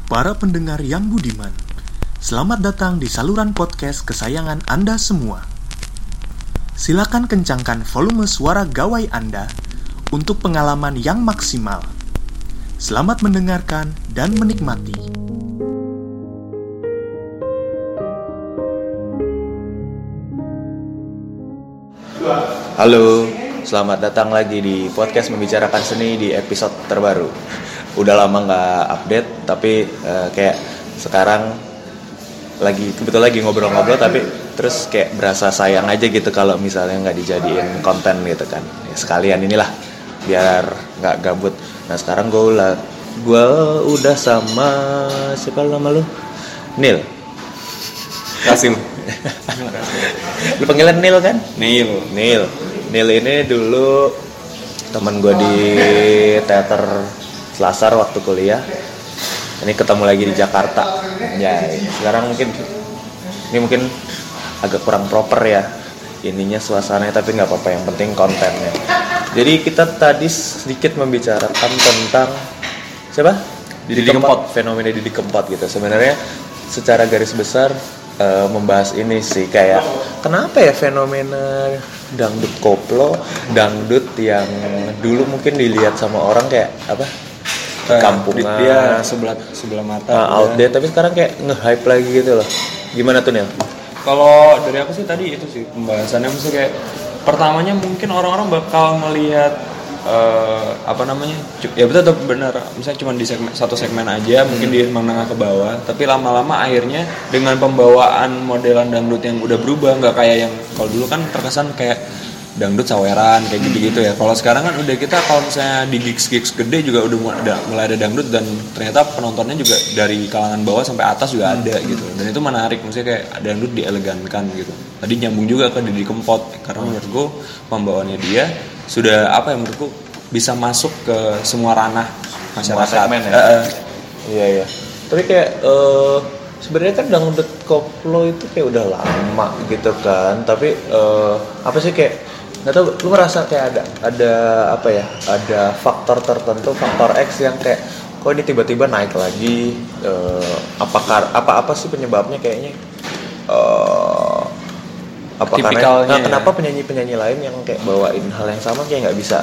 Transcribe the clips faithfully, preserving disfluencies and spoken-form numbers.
Para pendengar yang budiman, selamat datang di saluran podcast kesayangan Anda semua. Silakan kencangkan volume suara gawai Anda untuk pengalaman yang maksimal. Selamat mendengarkan dan menikmati. Halo, selamat datang lagi di podcast Membicarakan Seni di episode terbaru. Udah lama nggak update, tapi uh, kayak sekarang lagi kebetulan lagi ngobrol-ngobrol, tapi terus kayak berasa sayang aja gitu kalau misalnya nggak dijadiin konten gitu kan. Ya, sekalian inilah biar nggak gabut. Nah sekarang gue udah gue udah sama siapa nama lu? Nil. Kasim. Lu panggilan Nil kan? Nil. Nil. Nil ini dulu teman gue di teater Selasar waktu kuliah. Ini ketemu lagi di Jakarta. Ya, sekarang mungkin ini mungkin agak kurang proper ya ininya suasananya, tapi nggak apa-apa, yang penting kontennya. Jadi kita tadi sedikit membicarakan tentang siapa? Didi Kempot, fenomena Didi Kempot gitu. Sebenarnya secara garis besar uh, membahas ini sih, kayak kenapa ya fenomena dangdut koplo, dangdut yang dulu mungkin dilihat sama orang kayak apa? Kampungan, dia sebelah sebelah mata. Uh, outdated, tapi sekarang kayak nge-hype lagi gitu loh. Gimana tuh Nil? Kalau dari aku sih tadi itu sih pembahasannya, maksudnya kayak pertamanya mungkin orang-orang bakal melihat uh, apa namanya, ya betul benar, misalnya cuma di segmen, satu segmen aja, hmm. mungkin di menengah ke bawah, tapi lama-lama akhirnya dengan pembawaan modelan dangdut yang udah berubah, nggak kayak yang kalau dulu kan terkesan kayak dangdut saweran kayak gitu-gitu ya. Kalau sekarang kan udah kita kalau misalnya di gigs-gigs gede juga udah mulai ada dangdut, dan ternyata penontonnya juga dari kalangan bawah sampai atas juga ada gitu. Dan itu menarik, maksudnya kayak dangdut dielegankan gitu. Tadi nyambung juga ke Didi Kempot, karena menurutku pembawaannya dia sudah apa ya, menurutku bisa masuk ke semua ranah masyarakat. Semua segmen ya. Uh, iya iya. Tapi kayak uh, sebenarnya kan dangdut koplo itu kayak udah lama gitu kan. Tapi uh, apa sih kayak nggak tahu, lu merasa kayak ada ada apa ya, ada faktor tertentu, faktor X yang kayak kok ini tiba-tiba naik lagi, uh, apakah apa apa sih penyebabnya kayaknya, uh, apa karena nah, kenapa penyanyi-penyanyi lain yang kayak bawain hal yang sama kayak nggak bisa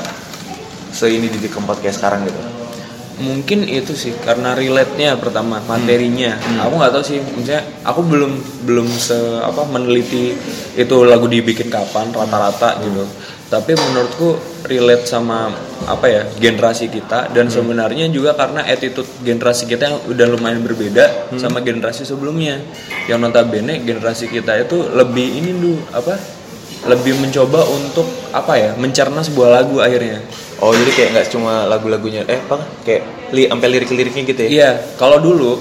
seini Didi Kempot kayak sekarang gitu? Mungkin itu sih karena relate-nya pertama, materinya. Hmm. Aku nggak tahu sih, misalnya aku belum belum se apa meneliti itu lagu dibikin kapan rata-rata hmm. gitu. Tapi menurutku relate sama apa ya, generasi kita, dan hmm. sebenarnya juga karena attitude generasi kita yang udah lumayan berbeda hmm. sama generasi sebelumnya. Yang notabene generasi kita itu lebih ini dulu apa? lebih mencoba untuk apa ya, mencerna sebuah lagu akhirnya. Oh jadi kayak nggak cuma lagu-lagunya, eh apa kayak li, sampai lirik-liriknya gitu ya? Iya, kalau dulu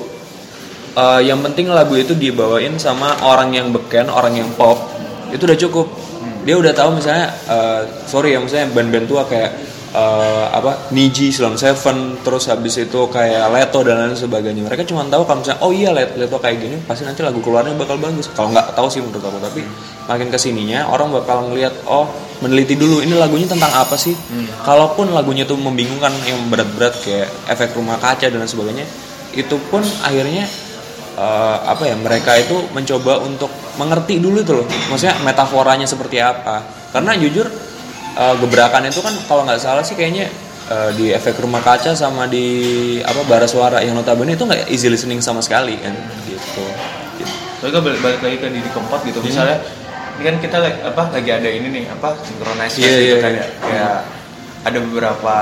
uh, yang penting lagu itu dibawain sama orang yang beken, orang yang pop, itu udah cukup. Hmm. Dia udah tahu misalnya, uh, sorry ya, misalnya band-band tua kayak uh, apa Niji, Salon Seven, terus habis itu kayak Leto dan lain sebagainya. Mereka cuma tahu kalau misalnya oh iya Leto kayak gini, pasti nanti lagu keluarnya bakal bagus. Kalau nggak tahu sih menurut aku, tapi makin kesininya orang bakal ngelihat, oh meneliti dulu ini lagunya tentang apa sih. hmm. Kalaupun lagunya tuh membingungkan, yang berat-berat kayak Efek Rumah Kaca dan sebagainya, itu pun akhirnya uh, apa ya, mereka itu mencoba untuk mengerti dulu itu loh, maksudnya metaforanya seperti apa. Karena jujur uh, gebrakan itu kan kalau nggak salah sih kayaknya uh, di Efek Rumah Kaca sama di apa Bara Suara yang notabene itu nggak easy listening sama sekali kan gitu. Tapi kan balik, balik lagi ke Didi Kempot gitu, hmm. misalnya ini kan kita apa lagi ada ini nih apa synchronize yeah, gitu yeah, kan yeah. ya ada beberapa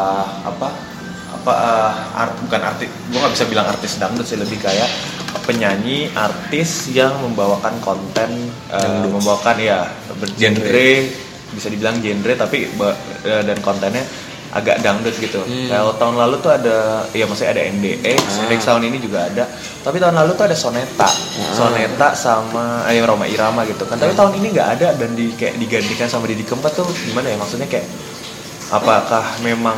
apa apa uh, art bukan artis, gue nggak bisa bilang artis dangdut sih, lebih kayak penyanyi artis yang membawakan konten uh, membawakan ya bergenre, bisa dibilang genre tapi uh, dan kontennya agak dangdut gitu. Hmm. Kalau tahun lalu tuh ada, ya maksudnya ada N D X, ah. N D X tahun ini juga ada. Tapi tahun lalu tuh ada Soneta, ah. Soneta sama eh, Roma Irama gitu kan. Tapi ah. tahun ini nggak ada, dan di kayak digantikan sama Didi Kempot tuh gimana ya? Maksudnya kayak apakah memang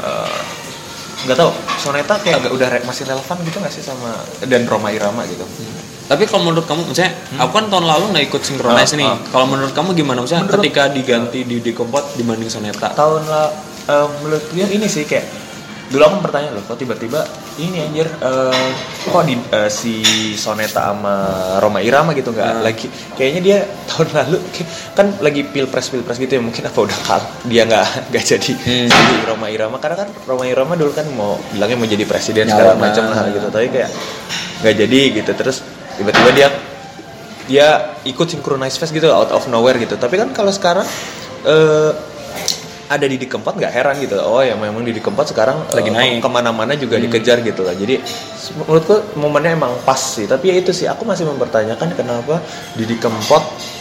nggak uh, tahu, Soneta kayak agak udah re- masih relevan gitu nggak sih sama dan Roma Irama gitu? Hmm. Tapi kalau menurut kamu, misalnya hmm. aku kan tahun lalu nggak ikut sinkronize ah, nih. Ah. Kalau menurut kamu gimana? Misalnya menurut, ketika diganti Didi Kempot dibanding Soneta? Tahun lalu Uh, menurut gue ini sih kayak dulu aku bertanya loh, kok tiba-tiba ini anjir uh, kok di uh, si Soneta sama Rhoma Irama gitu nggak hmm. lagi kayaknya dia tahun lalu kan lagi pilpres pilpres gitu ya mungkin apa udah kalah dia nggak nggak jadi hmm. jadi Rhoma Irama karena kan Rhoma Irama dulu kan mau bilangnya mau jadi presiden segala macam lah gitu tapi kayak nggak jadi gitu terus tiba-tiba dia dia ikut Synchronize Fest gitu out of nowhere gitu tapi kan kalau sekarang uh, ada Didi Kempot nggak heran gitu oh ya memang Didi Kempot sekarang lagi uh, naik kemana-mana juga hmm. dikejar gitu lah jadi menurutku momennya emang pas sih tapi ya itu sih aku masih mempertanyakan kenapa Didi Kempot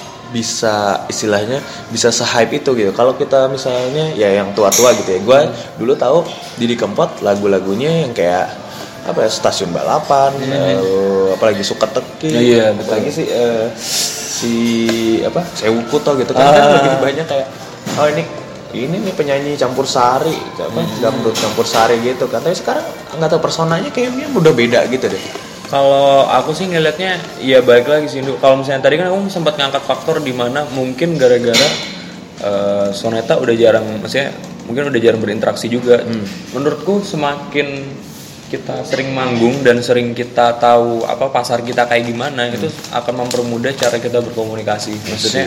bisa istilahnya bisa se-hype itu gitu kalau kita misalnya ya yang tua-tua gitu ya gue hmm. dulu tahu Didi Kempot lagu-lagunya yang kayak apa ya stasiun balapan hmm. uh, apalagi suka teki ya, iya, apalagi sih uh, si apa Sewu Kuto gitu kan, ah. kan lebih banyak kayak oh ini ini nih penyanyi campur sari apa hmm. dangdut campur sari gitu kan tapi sekarang nggak tahu personanya kayaknya udah beda gitu deh. Kalau aku sih ngelihatnya ya balik lagi sih kalau misalnya tadi kan aku sempat ngangkat faktor di mana mungkin gara-gara uh, Soneta udah jarang maksudnya mungkin udah jarang berinteraksi juga hmm. menurutku semakin kita sering manggung dan sering kita tahu apa pasar kita kayak gimana hmm. itu akan mempermudah cara kita berkomunikasi maksudnya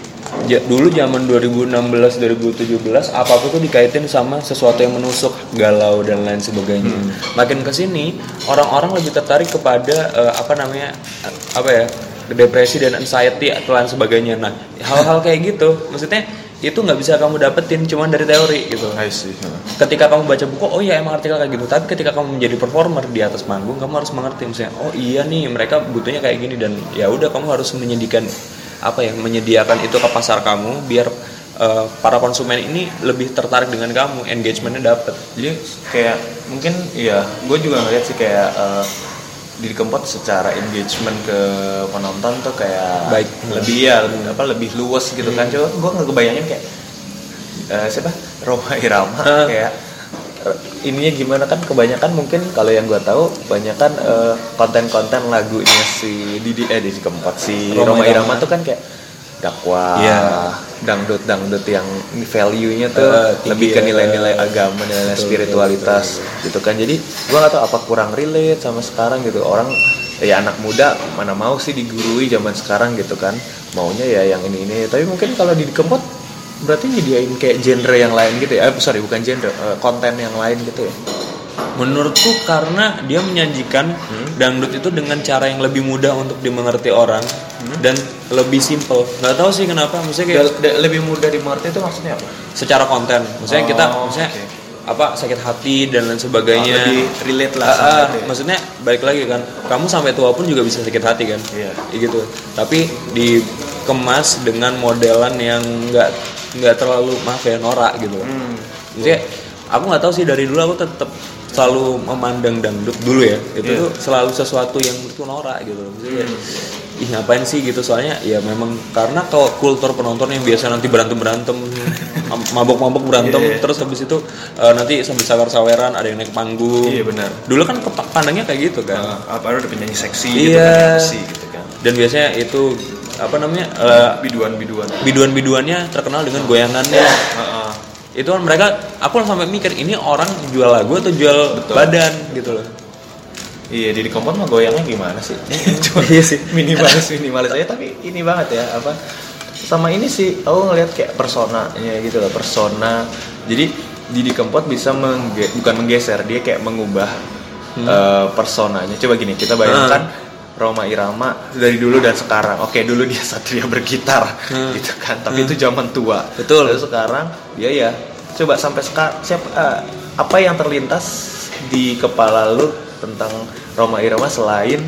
ja, dulu zaman dua ribu enam belas dua ribu tujuh belas apapun tuh dikaitin sama sesuatu yang menusuk galau dan lain sebagainya hmm. makin kesini orang-orang lebih tertarik kepada uh, apa namanya apa ya depresi dan anxiety atau lain sebagainya nah hal-hal kayak gitu maksudnya itu nggak bisa kamu dapetin cuman dari teori gitu. I see. Ketika kamu baca buku, oh iya emang artikel kayak gitu. Tapi ketika kamu menjadi performer di atas panggung, kamu harus mengerti misalnya, oh iya nih mereka butuhnya kayak gini dan ya udah kamu harus menyediakan apa ya, menyediakan itu ke pasar kamu biar uh, para konsumen ini lebih tertarik dengan kamu, engagementnya dapet. Jadi kayak mungkin ya, gue juga ngeliat sih kayak uh, Didi Kempot secara engagement ke penonton tuh kayak baik lebih ya hmm. apa lebih luas gitu kan. Coba gue nggak kebayangin kayak uh, siapa Rhoma Irama uh. kayak uh, ininya gimana kan kebanyakan mungkin kalau yang gue tahu kebanyakan uh, konten-konten lagunya si Didi eh Didi Kempot si Rhoma Irama tuh kan kayak dakwah, yeah. dangdut-dangdut yang value-nya tuh uh, lebih ke nilai-nilai agama, nilai spiritualitas gitu kan. Jadi gua nggak tahu apa kurang relate sama sekarang gitu. Orang ya anak muda mana mau sih digurui zaman sekarang gitu kan. Maunya ya yang ini-ini. Tapi mungkin kalau di Kempot berarti nyediain kayak genre yang lain gitu ya. Eh sorry bukan genre, uh, konten yang lain gitu ya. Menurutku karena dia menyajikan hmm. dangdut itu dengan cara yang lebih mudah untuk dimengerti orang hmm. dan lebih simple. Nggak tahu sih kenapa, maksudnya kayak da- da- lebih mudah dimengerti itu maksudnya apa? Secara konten, maksudnya oh, kita, maksudnya okay. apa sakit hati dan lain sebagainya. Oh, lebih relate lah. Uh, uh, maksudnya balik lagi kan, kamu sampai tua pun juga bisa sakit hati kan, iya. gitu. Tapi dikemas dengan modelan yang nggak nggak terlalu maaf ya norak gitu. Hmm. Maksudnya aku nggak tahu sih dari dulu aku tetap selalu memandang dangdut dulu ya itu yeah. tuh selalu sesuatu yang itu norak gitu maksudnya hmm. ih ngapain sih gitu soalnya ya memang karena kalau kultur penonton yang biasa nanti berantem berantem mabok mabok berantem yeah, yeah. terus habis itu uh, nanti sambil sawer saweran ada yang naik panggung iya yeah, benar dulu kan pandangnya kayak gitu kan uh, apa ada penyanyi seksi yeah. gitu kan, gitu kan dan biasanya itu apa namanya uh, biduan biduan biduan biduannya terkenal dengan goyangannya uh, uh. Itu kan mereka, aku sampai mikir ini orang jual lagu atau jual Betul. badan gitu loh. Iya, Didi Kempot mah goyangnya gimana sih? Cuma iya sih, minimalis minimalis aja tapi ini banget ya apa? Sama ini sih, aku ngeliat kayak personanya gitu loh, persona. Jadi Didi Kempot bisa mengge- bukan menggeser, dia kayak mengubah hmm. uh, personanya. Coba gini, kita bayangkan hmm. Rhoma Irama dari dulu dan sekarang. Oke, dulu dia satria bergitar hmm. gitu kan. Tapi hmm. itu zaman tua. Betul. Lalu sekarang dia ya coba sampai sekarang siapa uh, apa yang terlintas di kepala lu tentang Rhoma Irama selain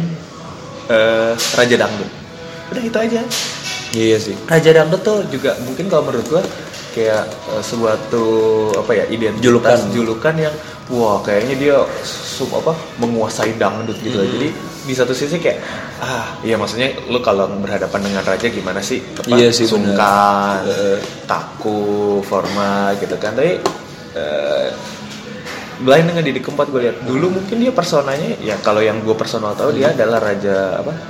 uh, Raja Dangdut? Udah itu aja. Iya sih. Raja Dangdut tuh juga mungkin kalau menurut gua kayak uh, suatu apa ya identitas julukan, julukan yang wah kayaknya dia sub apa menguasai dangdut gitu. Hmm. Jadi di satu sisi kayak ah iya maksudnya lu kalau berhadapan dengan raja gimana sih apa iya sih, sungkan uh, kaku formal gitu kan tapi uh, lain dengan Didi Kempot gue lihat dulu mungkin dia personanya ya kalau yang gue personal tahu hmm. dia adalah raja apa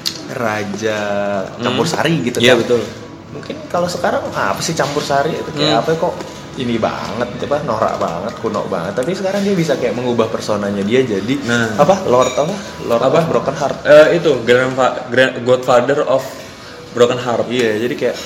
raja campur sari gitu iya, kan betul. mungkin kalau sekarang ah, apa sih campur sari itu kayak hmm. apa kok ini banget apa norak banget, kuno banget, tapi sekarang dia bisa kayak mengubah personanya dia jadi nah. apa Lord apa Lord apa of Broken Heart uh, itu grandfa- grand, Godfather of Broken Heart. Iya, jadi kayak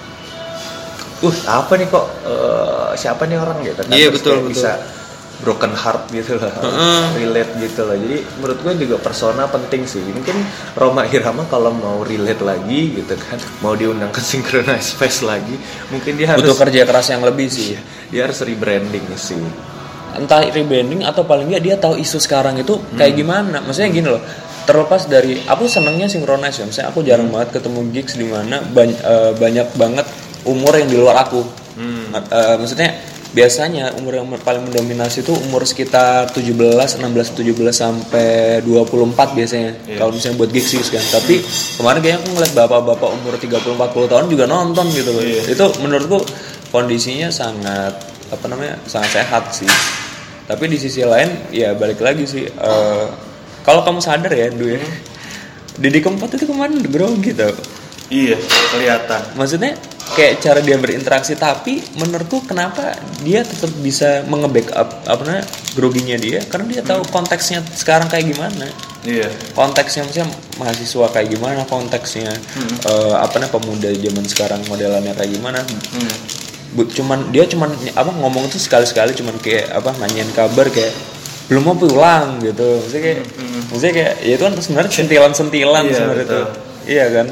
uh apa nih kok uh, siapa nih orang gitu kan. Iya betul, betul. Bisa broken heart gitu loh, uh-uh. relate gitu loh. Jadi menurut gue juga persona penting sih. Mungkin Rhoma Irama kalau mau relate lagi gitu kan, mau diundang ke Synchronize Fest lagi, mungkin dia harus butuh kerja keras yang lebih sih. Dia harus rebranding sih. Entah rebranding atau paling nggak dia tahu isu sekarang itu kayak hmm. gimana. Maksudnya gini loh. Terlepas dari aku senangnya Synchronize ya. Misalnya aku jarang hmm. banget ketemu gigs di mana bany- uh, banyak banget umur yang di luar aku. Hmm. Uh, maksudnya biasanya umur yang paling mendominasi itu umur sekitar tujuh belas, enam belas, tujuh belas sampai dua puluh empat biasanya. Yeah. Kalau misalnya buat gigs kan. Tapi kemarin kayaknya aku ngeliat bapak-bapak umur tiga puluh empat puluh tahun juga nonton gitu loh. Yeah. Itu menurutku kondisinya sangat apa namanya? sangat sehat sih. Tapi di sisi lain ya balik lagi sih uh, kalau kamu sadar ya Dwi ya. Didi Kempot itu kemarin grogi tau. Iya, kelihatan. Maksudnya kayak cara dia berinteraksi, tapi menurutku kenapa dia tetap bisa menge-backup apa namanya groginya dia, karena dia tahu konteksnya sekarang kayak gimana. Iya. Konteksnya misalnya mahasiswa kayak gimana, konteksnya hmm. uh, apa namanya pemuda zaman sekarang modelannya kayak gimana. Hmm. Cuman dia cuman apa ngomong itu sekali-sekali cuman kayak apa nanyain kabar kayak belum mau pulang gitu. Maksudnya kayak hmm. maksudnya kayak ya itu kan sebenarnya sentilan-sentilan iya, sebenarnya itu. Iya kan?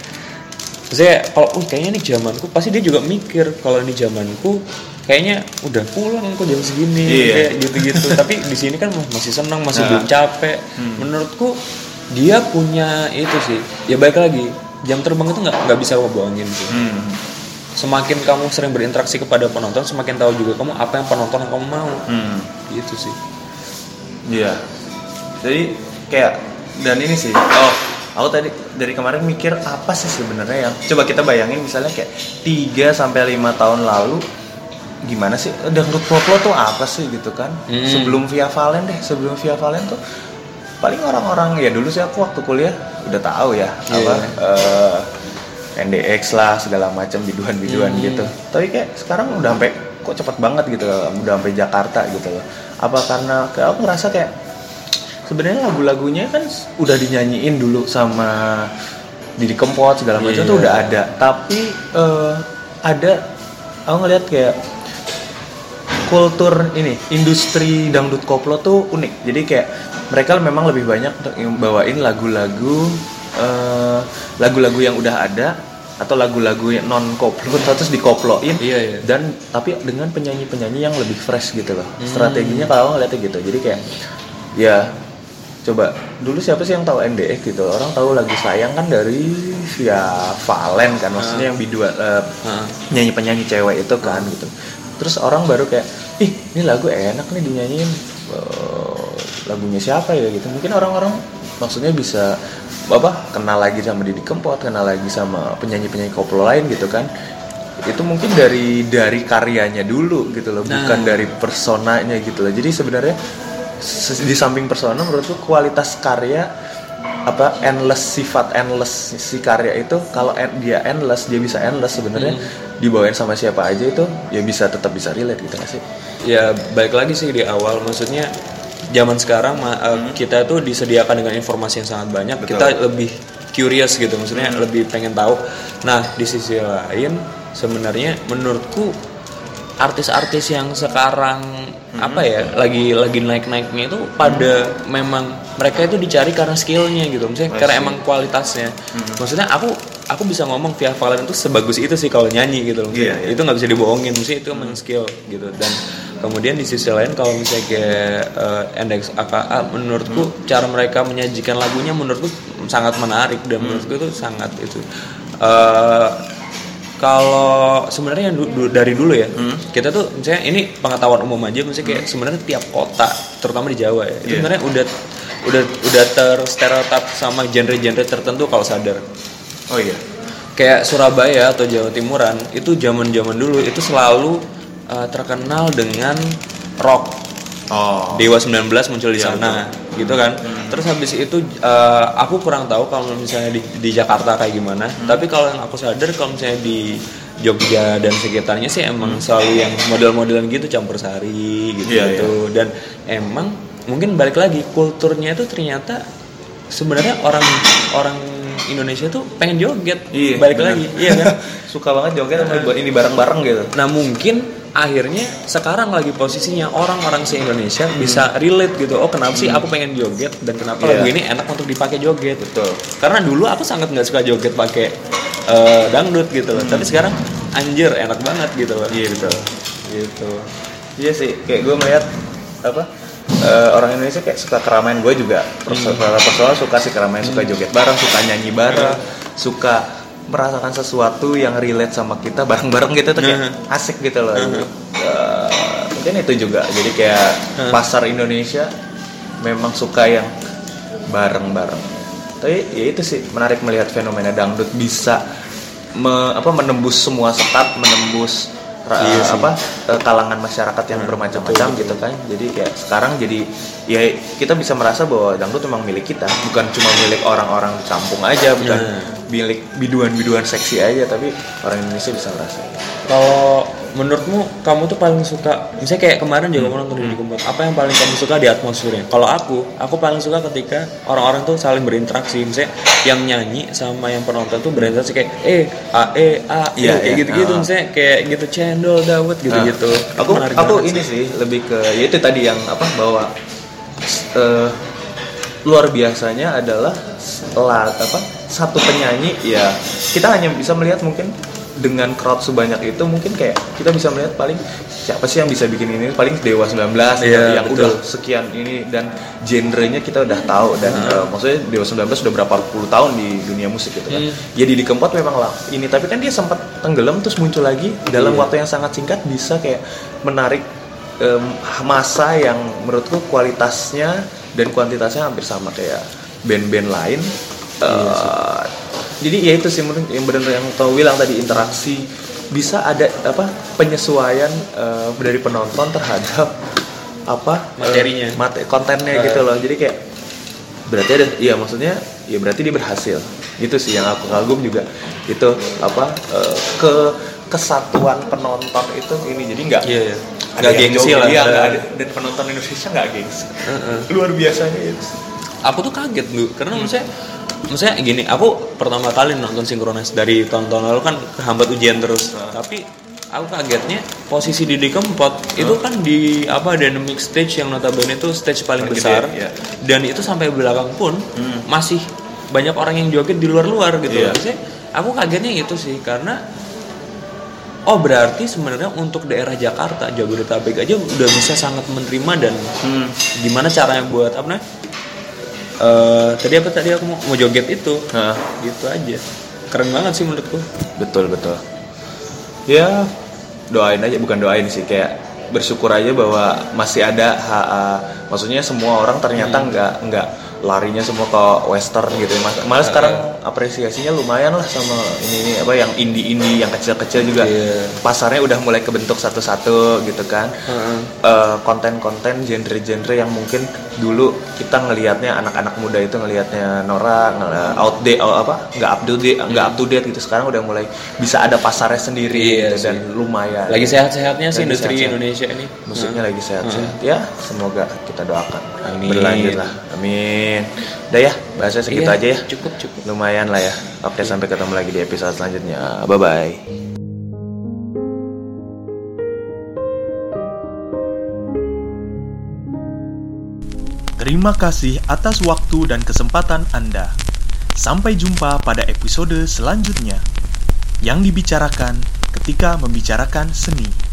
Maksudnya kalau oh, kayaknya ini zamanku, pasti dia juga mikir kalau ini zamanku kayaknya udah pulang kok jam segini iya. kayak gitu-gitu. Tapi di sini kan masih senang, masih nah. belum capek. Hmm. Menurutku dia punya itu sih. Ya baik lagi, jam terbang itu nggak nggak bisa bohongin sih. Hmm. Semakin kamu sering berinteraksi kepada penonton, semakin tahu juga kamu apa yang penonton yang kamu mau. Hmm. Gitu sih. Iya. Jadi kayak dan ini sih. Oh. Aku tadi dari kemarin mikir apa sih sebenarnya yang coba kita bayangin misalnya kayak tiga sampai lima tahun lalu gimana sih dangdut koplo tuh apa sih gitu kan. Hmm. Sebelum Via Valen deh, sebelum Via Valen tuh paling orang-orang ya dulu sih aku waktu kuliah udah tahu ya yeah. apa uh, N D X lah segala macam biduan-biduan hmm. gitu. Tapi kayak sekarang udah sampai kok cepet banget gitu loh, udah sampai Jakarta gitu loh. Apa karena kayak aku ngerasa kayak sebenarnya lagu-lagunya kan udah dinyanyiin dulu sama Didi Kempot segala macam yeah. tuh udah ada, tapi uh, ada aku ngeliat kayak kultur ini industri dangdut koplo tuh unik. Jadi kayak mereka memang lebih banyak bawain lagu-lagu uh, lagu-lagu yang udah ada atau lagu-lagu yang non koplo terus dikoploin yeah, yeah. dan tapi dengan penyanyi-penyanyi yang lebih fresh gitu loh. Hmm. Strateginya kalau ngeliatnya gitu. Jadi kayak ya coba dulu siapa sih yang tahu N D X gitu, orang tahu lagu Sayang kan dari Via Valen kan, maksudnya uh. yang bidua uh, uh. nyanyi penyanyi cewek itu kan uh. gitu. Terus orang baru kayak ih ini lagu enak nih dinyanyiin, uh, lagunya siapa ya gitu. Mungkin orang-orang maksudnya bisa apa kenal lagi sama Didi Kempot, kenal lagi sama penyanyi-penyanyi koplo lain gitu kan. Itu mungkin dari dari karyanya dulu gitu loh, nah. bukan dari personanya gitu loh. Jadi sebenarnya di samping persona menurutku kualitas karya apa endless sifat endless si karya itu kalau en, dia endless dia bisa endless sebenarnya hmm. dibawain sama siapa aja itu ya bisa tetap bisa relate gitu nggak sih? Ya baik lagi sih di awal maksudnya zaman sekarang hmm. kita tuh disediakan dengan informasi yang sangat banyak. Betul. Kita lebih curious gitu maksudnya hmm. lebih pengen tahu. Nah di sisi lain sebenarnya menurutku artis-artis yang sekarang hmm. apa ya lagi lagi naik-naiknya itu pada hmm. memang mereka itu dicari karena skillnya gitu, misalnya karena emang kualitasnya. Hmm. Maksudnya aku aku bisa ngomong Via Valen itu sebagus itu sih kalau nyanyi gitu, yeah, yeah. itu nggak bisa dibohongin, maksudnya itu emang skill gitu. Dan kemudian di sisi lain kalau misalnya kayak uh, N D X A K A menurutku hmm. cara mereka menyajikan lagunya menurutku sangat menarik dan hmm. menurutku itu sangat itu. Uh, Kalau sebenarnya du- dari dulu ya, hmm. kita tuh misalnya ini pengetahuan umum aja, misalnya kayak hmm. sebenarnya tiap kota, terutama di Jawa ya, yeah. itu sebenarnya udah udah udah terstereotip sama genre-genre tertentu kalau sadar. Oh iya. Kayak Surabaya atau Jawa Timuran itu zaman-zaman dulu itu selalu uh, terkenal dengan rock. Oh. Dewa sembilan belas muncul di sana, ya, gitu kan. Hmm. Terus habis itu uh, aku kurang tahu kalau misalnya di, di Jakarta kayak gimana. Hmm. Tapi kalau yang aku sadar kalau misalnya di Jogja dan sekitarnya sih emang selalu yang model-modelan gitu, campur sari gitu Iya, gitu. Dan emang mungkin balik lagi kulturnya itu ternyata sebenarnya orang orang Indonesia tuh pengen joget. Iya, balik bener. lagi, iya kan? Suka banget joget sama buat ini bareng-bareng gitu. Nah mungkin akhirnya sekarang lagi posisinya orang-orang se-Indonesia hmm. bisa relate gitu. Oh kenapa sih aku pengen joget dan kenapa yeah. lagu ini enak untuk dipakai joget. Betul. Karena dulu aku sangat nggak suka joget pakai uh, dangdut gitu loh. Hmm. Tapi sekarang anjir enak banget gitu loh. Iya betul. Gitu. Iya sih, kayak gue melihat apa uh, orang Indonesia kayak suka keramaian. Gue juga personal hmm. suka sih keramaian, hmm. suka joget bareng, suka nyanyi bareng, hmm. suka merasakan sesuatu yang relate sama kita bareng-bareng gitu tuh kayak uh-huh. asik gitu loh. Uh-huh. Uh, mungkin itu juga. Jadi kayak uh-huh. pasar Indonesia memang suka yang bareng-bareng. Tapi ya itu sih menarik melihat fenomena dangdut bisa me, apa menembus semua sekat, menembus iya uh, apa uh, kalangan masyarakat yang hmm, bermacam-macam gitu kan. Jadi kayak sekarang jadi ya kita bisa merasa bahwa dangdut memang milik kita, bukan cuma milik orang-orang di kampung aja, bukan hmm. milik biduan-biduan seksi aja, tapi orang Indonesia bisa merasa. Kalau menurutmu kamu tuh paling suka, misalnya kayak kemarin juga hmm. nonton di Kempot, apa yang paling kamu suka di atmosfernya? Kalau aku, aku paling suka ketika orang-orang tuh saling berinteraksi, misalnya yang nyanyi sama yang penonton tuh berinteraksi kayak eh a e a e ya, kayak ya. gitu-gitu, uh. misalnya kayak gitu cendol dawet gitu-gitu. Uh. Aku aku ini sih. sih lebih ke ya itu tadi yang apa bahwa uh, luar biasanya adalah lat apa satu penyanyi ya kita hanya bisa melihat mungkin dengan crowd sebanyak itu mungkin kayak kita bisa melihat paling siapa sih yang bisa bikin ini paling Dewa sembilan belas yeah, yang betul. udah sekian ini dan genrenya kita udah tahu dan uh. uh, maksudnya Dewa sembilan belas sudah berapa puluh tahun di dunia musik gitu kan. Hmm. Ya Didi Kempot memang lah ini tapi kan dia sempat tenggelam terus muncul lagi dalam yeah. waktu yang sangat singkat bisa kayak menarik um, masa yang menurutku kualitasnya dan kuantitasnya hampir sama kayak band-band lain. Uh, jadi ya itu sih menurut yang benar yang kau bilang tadi interaksi bisa ada apa penyesuaian uh, dari penonton terhadap apa materinya, uh, mate, kontennya uh. gitu loh. Jadi kayak berarti ada, iya maksudnya ya berarti dia berhasil. Itu sih yang aku kagum juga itu apa uh, ke kesatuan penonton itu ini jadi nggak yeah, yeah. ada yang gengsi lah ya, ada, dan penonton Indonesia nggak gengsi. Uh-uh. Luar biasanya itu. Aku tuh kaget dulu karena hmm. maksudnya maksudnya gini, aku pertama kali nonton Synchronize dari tahun-tahun lalu kan kehambat ujian terus. Uh. Tapi aku kagetnya posisi Didi Kempot uh. itu kan di apa dynamic stage yang notabene itu stage paling Gede, besar ya. Dan itu sampai belakang pun hmm. masih banyak orang yang joget di luar-luar gitu. Yeah. Maksudnya aku kagetnya itu sih karena oh berarti sebenarnya untuk daerah Jakarta, Jabodetabek aja udah bisa sangat menerima dan hmm. gimana caranya buat apa namanya? Uh, tadi apa tadi aku mau, mau joget itu, Hah. gitu aja, keren banget sih menurutku. Betul betul. Ya doain aja, bukan doain sih kayak bersyukur aja bahwa masih ada ha, uh, maksudnya semua orang ternyata hmm. nggak nggak larinya semua ke western gitu. Mas, malah uh, sekarang apresiasinya lumayan lah sama ini, ini apa yang indie-indie yang kecil-kecil juga. Yeah. Pasarnya udah mulai kebentuk satu-satu gitu kan. Uh-uh. Uh, konten-konten genre-genre yang mungkin dulu kita ngelihatnya anak-anak muda itu ngelihatnya norak, outdate oh, apa nggak up to date, nggak up to date gitu. Sekarang udah mulai bisa ada pasarnya sendiri yeah, gitu, dan lumayan. Lagi sehat-sehatnya sih industri sehat-sehat. Indonesia ini. Musiknya uh. lagi sehat-sehat. Uh. Ya semoga kita doakan. Amin. Berlanjut lah. Amin. Udah ya, bahasnya segitu iya, aja ya. Cukup, cukup. Lumayan lah ya. Oke, okay, sampai ketemu lagi di episode selanjutnya. Bye-bye. Terima kasih atas waktu dan kesempatan Anda. Sampai jumpa pada episode selanjutnya. Yang dibicarakan ketika membicarakan seni.